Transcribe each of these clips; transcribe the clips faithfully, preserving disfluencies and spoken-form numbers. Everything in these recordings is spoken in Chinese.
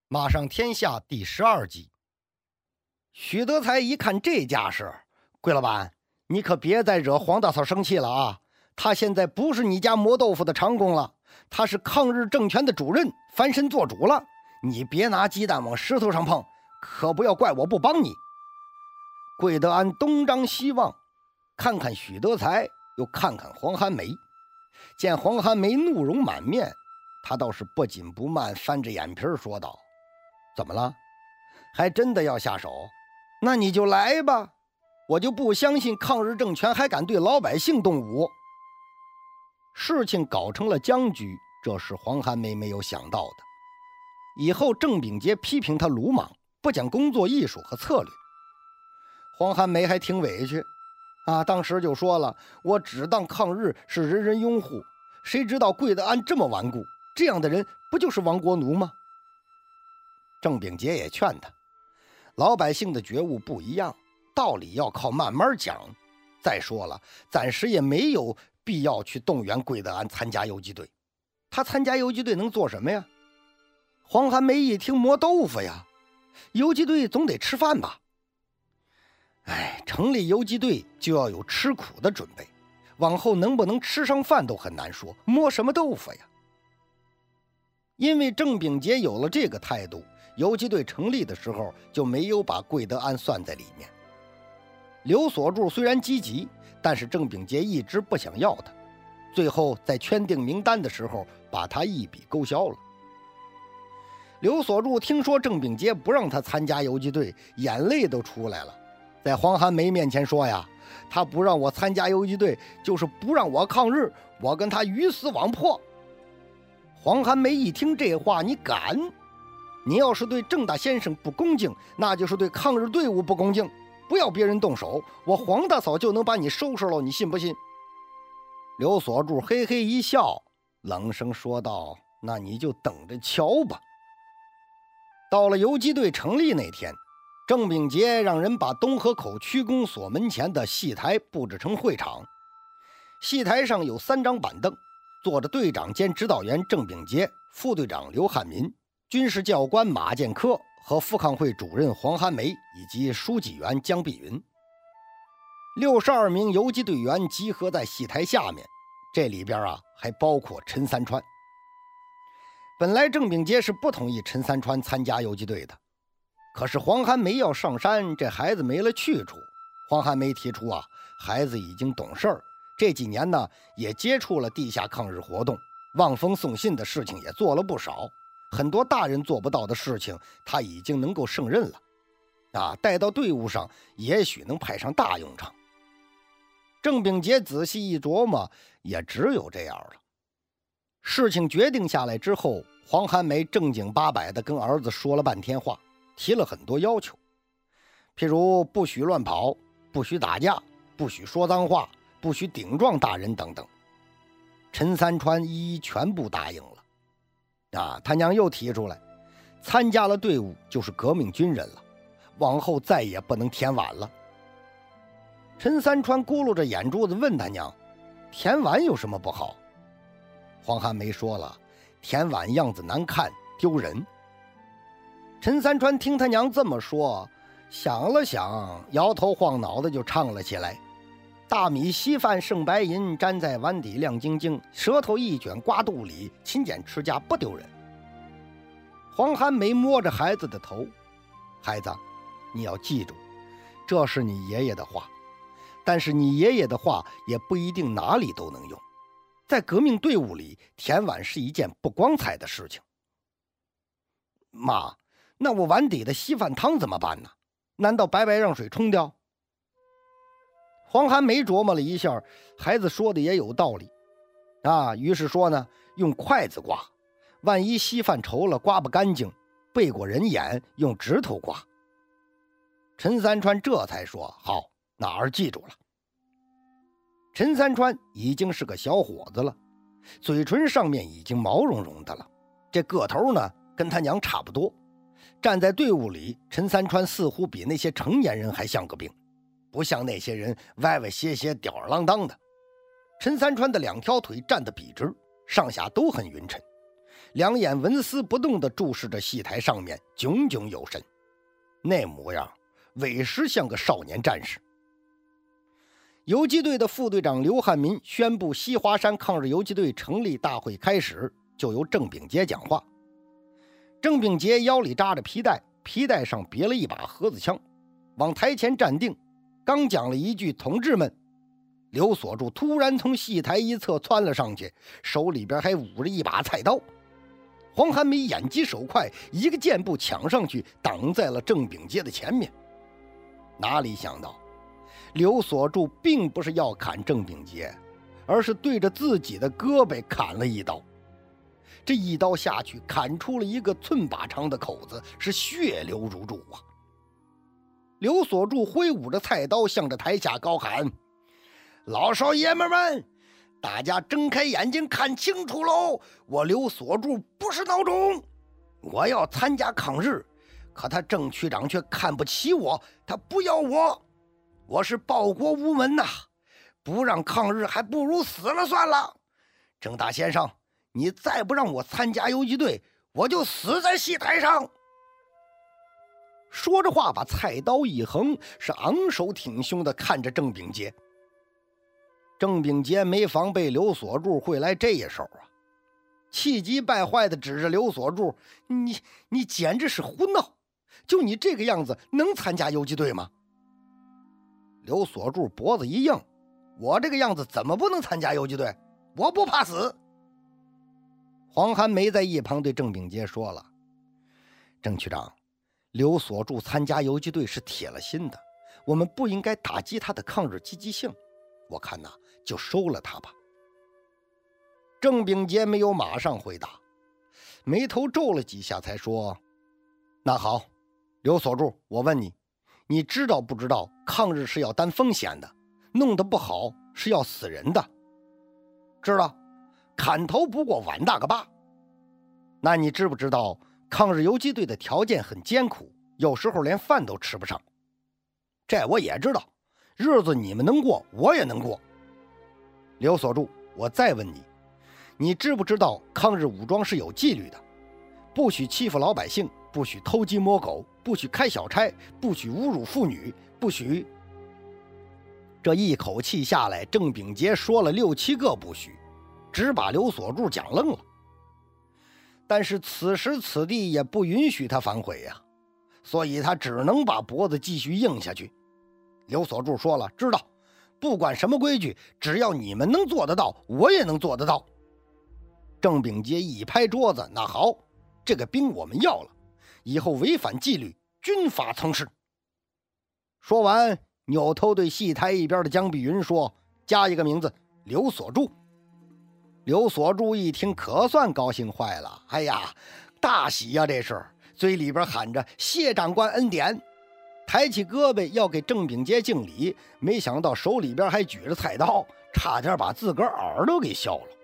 马上天下第十二集。许德才一看这架势，桂老板，你可别再惹黄大嫂生气了啊！他现在不是你家磨豆腐的长工了，他是抗日政权的主任，翻身做主了。你别拿鸡蛋往石头上碰，可不要怪我不帮你。桂德安东张西望，看看许德才，又看看黄寒梅，见黄寒梅怒容满面，他倒是不紧不慢，翻着眼皮说道：怎么了？还真的要下手？那你就来吧，我就不相信抗日政权还敢对老百姓动武。事情搞成了僵局，这是黄寒梅没有想到的。以后郑秉洁批评他鲁莽，不讲工作艺术和策略。黄寒梅还挺委屈啊，当时就说了，我只当抗日是人人拥护，谁知道桂德安这么顽固，这样的人不就是亡国奴吗？郑秉洁也劝他，老百姓的觉悟不一样，道理要靠慢慢讲。再说了，暂时也没有必要去动员桂德安参加游击队，他参加游击队能做什么呀？黄寒梅一听，磨豆腐呀，游击队总得吃饭吧？哎，成立游击队就要有吃苦的准备，往后能不能吃上饭都很难说，磨什么豆腐呀？因为郑秉洁有了这个态度，游击队成立的时候就没有把桂德安算在里面。刘所柱虽然积极，但是郑秉洁一直不想要他，最后在圈定名单的时候把他一笔勾销了。刘所柱听说郑秉洁不让他参加游击队，眼泪都出来了，在黄寒梅面前说呀，他不让我参加游击队，就是不让我抗日，我跟他鱼死网破。黄寒梅一听这话，你敢？你要是对郑大先生不恭敬，那就是对抗日队伍不恭敬，不要别人动手，我黄大嫂就能把你收拾了，你信不信？刘所柱嘿嘿一笑，冷声说道，那你就等着瞧吧。到了游击队成立那天，郑秉洁让人把东河口区公所门前的戏台布置成会场，戏台上有三张板凳，坐着队长兼指导员郑秉洁、副队长刘汉民、军事教官马建科和复抗会主任黄寒梅以及书记员江碧云。六十二名游击队员集合在戏台下面，这里边啊还包括陈三川。本来郑秉洁是不同意陈三川参加游击队的，可是黄寒梅要上山，这孩子没了去处。黄寒梅提出啊，孩子已经懂事儿，这几年呢也接触了地下抗日活动，望风送信的事情也做了不少，很多大人做不到的事情他已经能够胜任了啊，带到队伍上也许能派上大用场。郑秉洁仔细一琢磨，也只有这样了。事情决定下来之后，黄寒梅正经八百的跟儿子说了半天话，提了很多要求，譬如不许乱跑，不许打架，不许说脏话，不许顶撞大人等等。陈三川一一全部答应了啊，他娘又提出来，参加了队伍就是革命军人了，往后再也不能填碗了。陈三川咕噜着眼珠子问他娘，填碗有什么不好？黄寒梅说了，填碗样子难看，丢人。陈三川听他娘这么说，想了想，摇头晃脑的就唱了起来，大米稀饭剩白银，粘在碗底亮晶晶，舌头一卷刮肚里，勤俭持家不丢人。黄寒梅摸着孩子的头，孩子，你要记住，这是你爷爷的话，但是你爷爷的话也不一定哪里都能用，在革命队伍里填碗是一件不光彩的事情。妈，那我碗底的稀饭汤怎么办呢？难道白白让水冲掉？黄寒梅琢磨了一下，孩子说的也有道理啊，于是说呢，用筷子刮，万一稀饭稠了刮不干净，背过人眼用指头刮。陈三川这才说好，那儿记住了。陈三川已经是个小伙子了，嘴唇上面已经毛茸茸的了，这个头呢跟他娘差不多。站在队伍里，陈三川似乎比那些成年人还像个兵，不像那些人歪歪斜斜吊儿郎当的。陈三川的两条腿站得笔直，上下都很匀称， 两眼纹丝不动地注视着戏台上面，炯炯有神，那模样委实像个少年战士。游击队的副队长刘汉民宣布西华山抗日游击队成立大会开始，就由郑秉杰讲话。郑秉杰腰里扎着皮带，皮带上别了一把盒子枪，往台前站定，刚讲了一句同志们，刘所柱突然从戏台一侧窜了上去，手里边还捂着一把菜刀。黄寒梅眼疾手快，一个箭步抢上去，挡在了郑秉杰的前面。哪里想到刘所柱并不是要砍郑秉杰，而是对着自己的胳膊砍了一刀。这一刀下去，砍出了一个寸把长的口子，是血流如注啊！刘所柱挥舞着菜刀，向着台下高喊：“老少爷们们，大家睁开眼睛看清楚喽！我刘所柱不是孬种，我要参加抗日，可他郑区长却看不起我，他不要我，我是报国无门呐！不让抗日，还不如死了算了。郑大先生，你再不让我参加游击队，我就死在戏台上。”说着话，把菜刀一横，是昂首挺胸地看着郑秉杰。郑秉杰没防备刘所柱会来这一手啊，气急败坏地指着刘所柱：“你你简直是胡闹！就你这个样子，能参加游击队吗？”刘所柱脖子一硬：“我这个样子怎么不能参加游击队？我不怕死。”黄寒梅在一旁对郑秉杰说了：“郑区长，刘所柱参加游击队是铁了心的，我们不应该打击他的抗日积极性，我看呐，就收了他吧。”郑秉杰没有马上回答，眉头皱了几下才说：“那好，刘所柱，我问你，你知道不知道抗日是要担风险的，弄得不好是要死人的？”“知道，砍头不过碗大个疤。”“那你知不知道抗日游击队的条件很艰苦，有时候连饭都吃不上？”“这我也知道，日子你们能过，我也能过。”“刘所柱，我再问你，你知不知道抗日武装是有纪律的？不许欺负老百姓，不许偷鸡摸狗，不许开小差，不许侮辱妇女，不许……”这一口气下来，郑秉杰说了六七个不许，只把刘所柱讲愣了。但是此时此地也不允许他反悔呀、啊，所以他只能把脖子继续硬下去。刘所柱说了：“知道，不管什么规矩，只要你们能做得到，我也能做得到。”郑秉杰一拍桌子：“那好，这个兵我们要了，以后违反纪律，军法从事。”说完，扭头对戏台一边的江碧云说：“加一个名字，刘所柱。”刘所柱一听，可算高兴坏了。哎呀，大喜呀！这是嘴里边喊着：“谢长官恩典！”抬起胳膊要给郑秉杰敬礼，没想到手里边还举着菜刀，差点把自个儿耳朵给削了。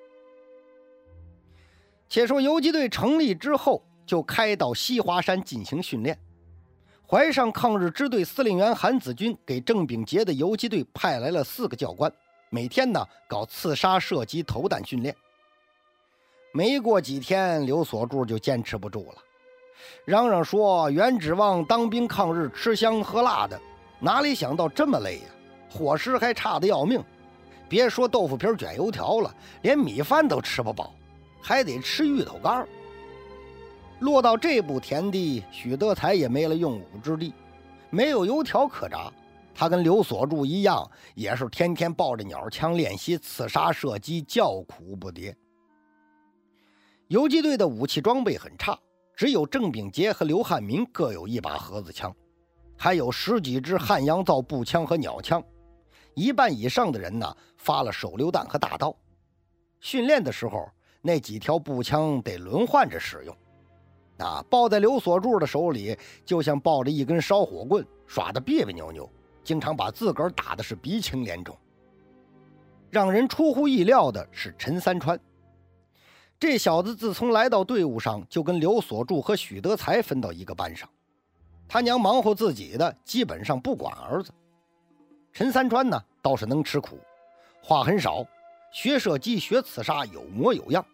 且说游击队成立之后，就开到西华山进行训练。淮上抗日支队司令员韩子军给郑秉杰的游击队派来了四个教官，每天呢搞刺杀、射击、投弹训练。没过几天，刘所柱就坚持不住了，嚷嚷说：“原指望当兵抗日吃香喝辣的，哪里想到这么累呀、啊？伙食还差得要命，别说豆腐皮卷油条了，连米饭都吃不饱，还得吃芋头干。”落到这步田地，许德才也没了用武之地，没有油条可炸。他跟刘所柱一样，也是天天抱着鸟枪练习刺杀射击，叫苦不迭。游击队的武器装备很差，只有郑秉杰和刘汉民各有一把盒子枪，还有十几支汉阳造步枪和鸟枪，一半以上的人呢发了手榴弹和大刀。训练的时候，那几条步枪得轮换着使用，那抱在刘所柱的手里，就像抱着一根烧火棍，耍得别别扭扭，经常把自个儿打的是鼻青脸肿。让人出乎意料的是陈三川，这小子自从来到队伍上，就跟刘所柱和许德才分到一个班上，他娘忙活自己的，基本上不管儿子。陈三川呢倒是能吃苦，话很少，学射击学刺杀有模有样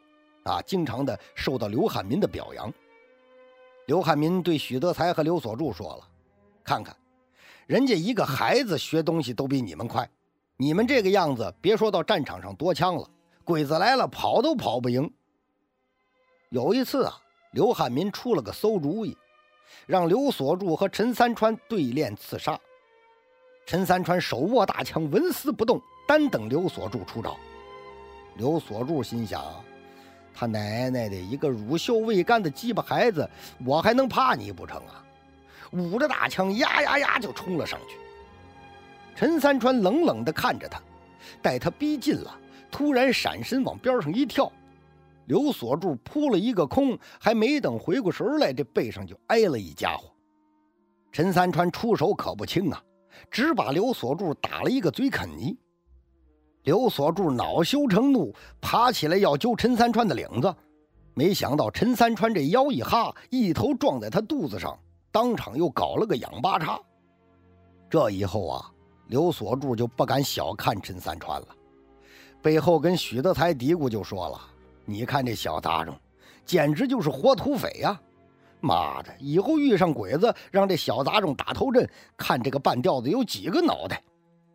啊，经常的受到刘汉民的表扬。刘汉民对许德才和刘所柱说了，看看人家一个孩子学东西都比你们快，你们这个样子别说到战场上夺枪了，鬼子来了跑都跑不赢。有一次啊，刘汉民出了个馊主意，让刘所柱和陈三川对练刺杀。陈三川手握大枪，纹丝不动，单等刘所柱出招。刘所柱心想，他奶奶的，一个乳臭未干的鸡巴孩子，我还能怕你不成啊？捂着大枪呀呀呀就冲了上去。陈三川冷冷地看着他，待他逼近了，突然闪身往边上一跳，刘所柱扑了一个空，还没等回过神来，这背上就挨了一家伙。陈三川出手可不轻啊，只把刘所柱打了一个嘴啃泥。刘所柱恼羞成怒，爬起来要揪陈三川的领子，没想到陈三川这腰一哈，一头撞在他肚子上，当场又搞了个仰八叉。这以后啊，刘所柱就不敢小看陈三川了，背后跟许德才嘀咕就说了，你看这小杂种简直就是活土匪呀！妈的，以后遇上鬼子，让这小杂种打头阵，看这个半吊子有几个脑袋。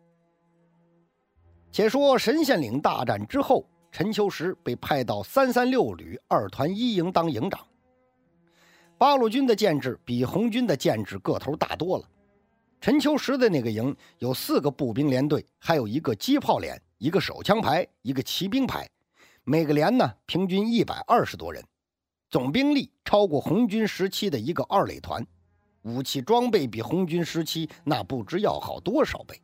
且说神仙岭大战之后，陈秋实被派到三三六旅二团一营当营长。八路军的建制比红军的建制个头大多了。陈秋实的那个营有四个步兵连队，还有一个机炮连，一个手枪排，一个骑兵排，每个连呢平均一百二十多人，总兵力超过红军时期的一个二垒团，武器装备比红军时期那不知要好多少倍。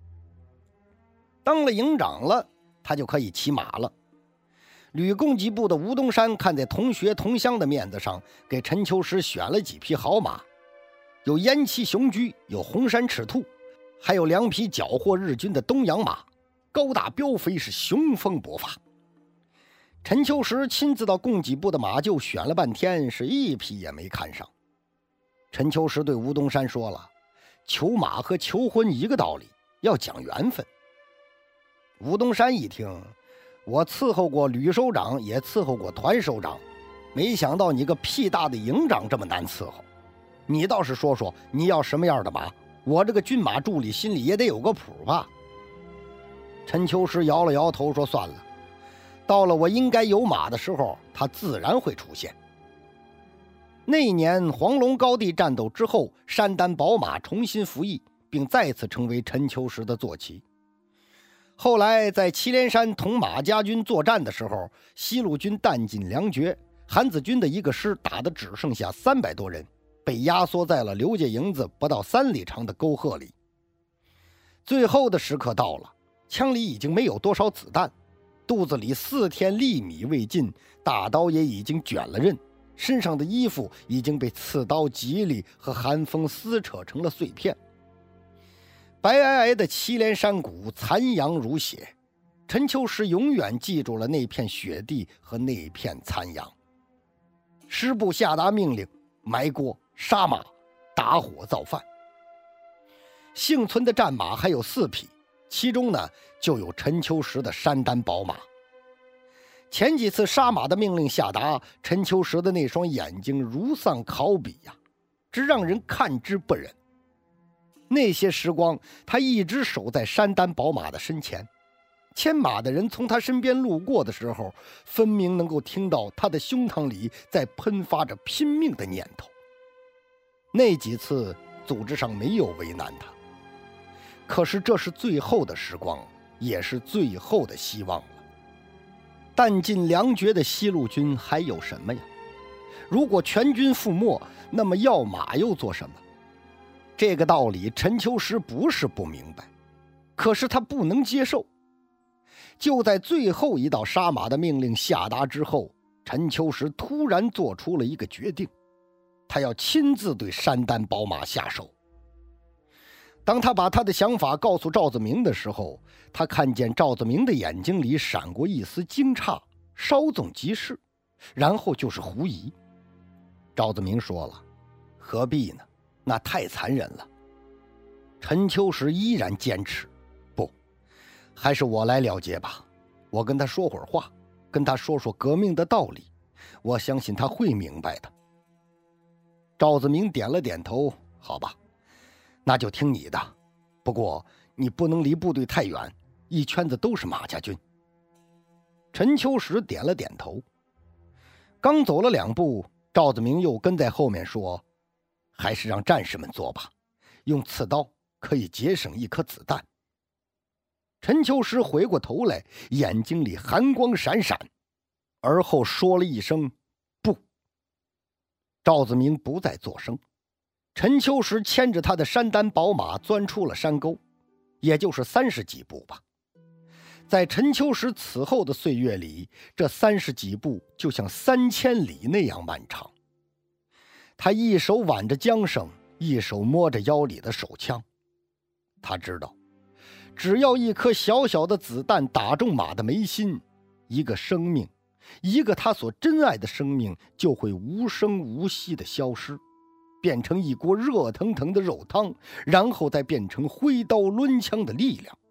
当了营长了，他就可以骑马了。旅供给部的吴东山看在同学同乡的面子上，给陈秋实选了几匹好马，有燕骑雄驹，有红山赤兔，还有两匹缴获日军的东洋马，高大膘肥，是雄风勃发。陈秋实亲自到供给部的马厩选了半天，是一匹也没看上。陈秋实对吴东山说了，求马和求婚一个道理，要讲缘分。吴东山一听，我伺候过旅首长，也伺候过团首长，没想到你个屁大的营长这么难伺候。你倒是说说你要什么样的马，我这个军马助理心里也得有个谱吧。陈秋实摇了摇头说，算了，到了我应该有马的时候，他自然会出现。那一年黄龙高地战斗之后，山丹宝马重新服役，并再次成为陈秋实的坐骑。后来在祁连山同马家军作战的时候，西路军弹尽粮绝，韩子军的一个师打得只剩下三百多人，被压缩在了刘家营子不到三里长的沟壑里。最后的时刻到了，枪里已经没有多少子弹，肚子里四天粒米未进，大刀也已经卷了刃，身上的衣服已经被刺刀蒺藜和寒风撕扯成了碎片。白皑皑的祁连山谷残阳如血，陈秋实永远记住了那片雪地和那片残阳。师部下达命令，埋锅杀马，打火造饭。幸存的战马还有四匹，其中呢就有陈秋实的山丹宝马。前几次杀马的命令下达，陈秋实的那双眼睛如丧考妣呀，只让人看之不忍。那些时光，他一直守在山丹宝马的身前，牵马的人从他身边路过的时候，分明能够听到他的胸膛里在喷发着拼命的念头。那几次组织上没有为难他，可是这是最后的时光，也是最后的希望了。弹尽粮绝的西路军还有什么呀？如果全军覆没，那么要马又做什么？这个道理陈秋实不是不明白，可是他不能接受。就在最后一道杀马的命令下达之后，陈秋实突然做出了一个决定，他要亲自对山丹宝马下手。当他把他的想法告诉赵子明的时候，他看见赵子明的眼睛里闪过一丝惊诧，稍纵即逝，然后就是狐疑。赵子明说了，何必呢？那太残忍了。陈秋实依然坚持，不，还是我来了结吧，我跟他说会儿话。 跟他说说革命的道理，我相信他会明白的。赵子明点了点头，好吧，那就听你的，不过你不能离部队太远，一圈子都是马家军。陈秋实点了点头。刚走了两步，赵子明又跟在后面说，还是让战士们做吧，用刺刀可以节省一颗子弹。陈秋实回过头来，眼睛里寒光闪闪，而后说了一声不。赵子明不再作声。陈秋实牵着他的山丹宝马钻出了山沟，也就是三十几步吧。在陈秋实此后的岁月里，这三十几步就像三千里那样漫长。他一手挽着缰绳，一手摸着腰里的手枪。他知道，只要一颗小小的子弹打中马的眉心，一个生命，一个他所珍爱的生命就会无声无息地消失，变成一锅热腾腾的肉汤，然后再变成挥刀抡枪的力量。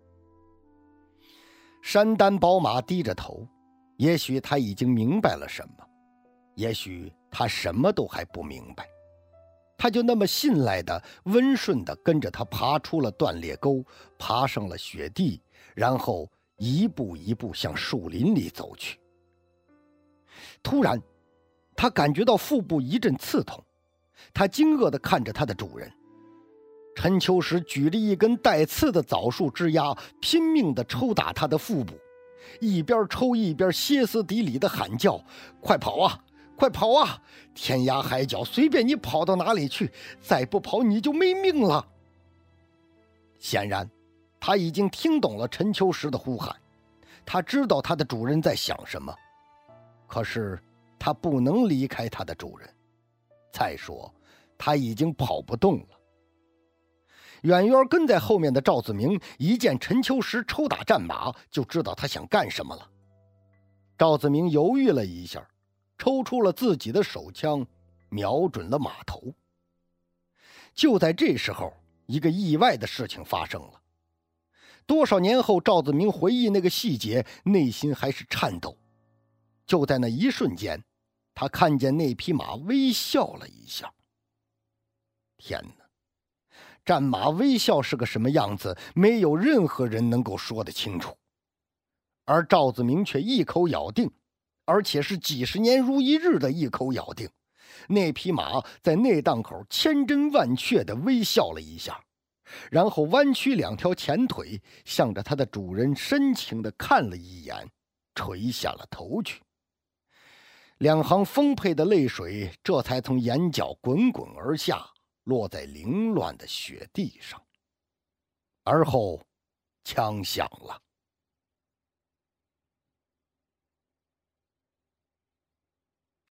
山丹宝马低着头，也许他已经明白了什么，也许他什么都还不明白。他就那么信赖的、温顺的跟着他爬出了断裂沟，爬上了雪地，然后一步一步向树林里走去。突然，他感觉到腹部一阵刺痛，他惊愕地看着他的主人。陈秋实举着一根带刺的枣树枝丫，拼命地抽打他的腹部，一边抽一边歇斯底里地喊叫：“快跑啊！快跑啊！天涯海角，随便你跑到哪里去，再不跑你就没命了！”显然，他已经听懂了陈秋实的呼喊，他知道他的主人在想什么，可是他不能离开他的主人。再说，他已经跑不动了。远远跟在后面的赵子明一见陈秋实抽打战马，就知道他想干什么了。赵子明犹豫了一下，抽出了自己的手枪，瞄准了马头。就在这时候，一个意外的事情发生了。多少年后，赵子明回忆那个细节，内心还是颤抖。就在那一瞬间，他看见那匹马微笑了一下。天哪！战马微笑是个什么样子，没有任何人能够说得清楚。而赵子明却一口咬定，而且是几十年如一日的一口咬定，那匹马在那档口千真万确地微笑了一下，然后弯曲两条前腿，向着它的主人深情地看了一眼，垂下了头去。两行丰沛的泪水这才从眼角滚滚而下，落在凌乱的雪地上。而后，枪响了。